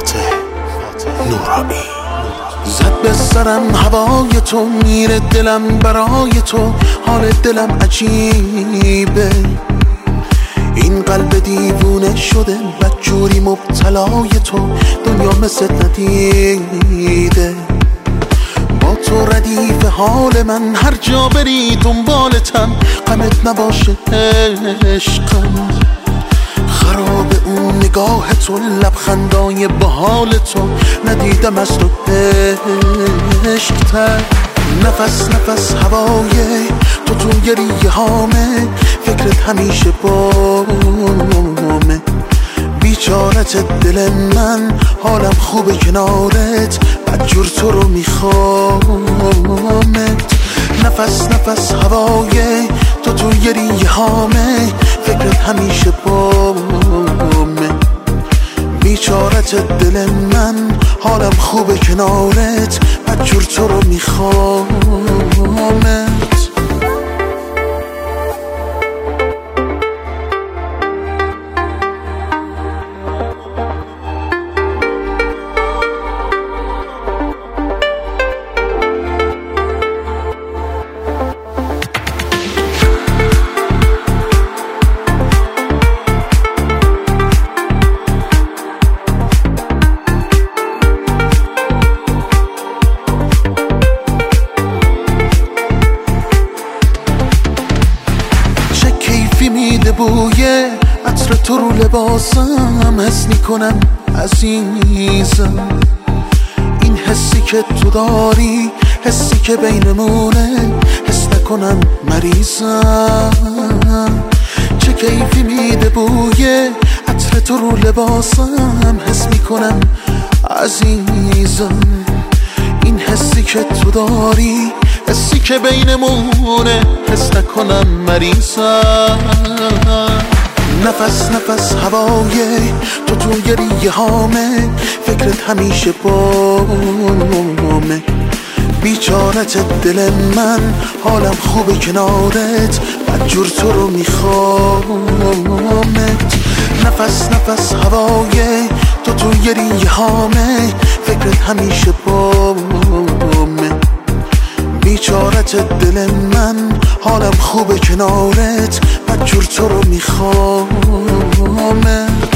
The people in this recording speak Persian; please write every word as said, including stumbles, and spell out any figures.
فاتح نورانی. زد به سرم هوای تو، میره دلم برای تو، حال دلم عجیبه. این قلب دیوونه شده بدجوری مبتلای تو، دنیا مثل ندیده. با تو ردیف حال من، هر جا بری دنبالتم، غمت نباشه عشقم. خراب اون نگاه تو، لبخندای بحال تو، ندیدم از تو عشق‌تر. نفس نفس هوای تو توی ریه هامه، فکرت همیشه بامه. بیچارت دل من، حالم خوبه کنارت، بدجور تو رو میخوامت. نفس نفس هوای تو توی ریه هامه، فکرت همیشه بامه. بیچارت دل من، حالم خوبه کنارت، بدجور تو رو میخوامت. میده بوی عطر تو رو لباسم، حس میکنم عزیزم. این حسی که تو داری، حسی که بینمونه، حس نکنم مریضم. چه کیفی میده بوی عطر تو رو لباسم، حس میکنم عزیزم. این حسی که تو داری، حسی که بینمونه، حس نکنم مریضم. نفس نفس هوای تو توی ریه هامه، فکرت همیشه بامه. بیچارت دل من، حالم خوبه کنارت، بدجور تو رو میخوامت. نفس نفس هوای تو توی ریه هامه، فکرت همیشه بامه. بیچارت دل من، حالم خوبه کنارت، بدجور تو رو میخوامت.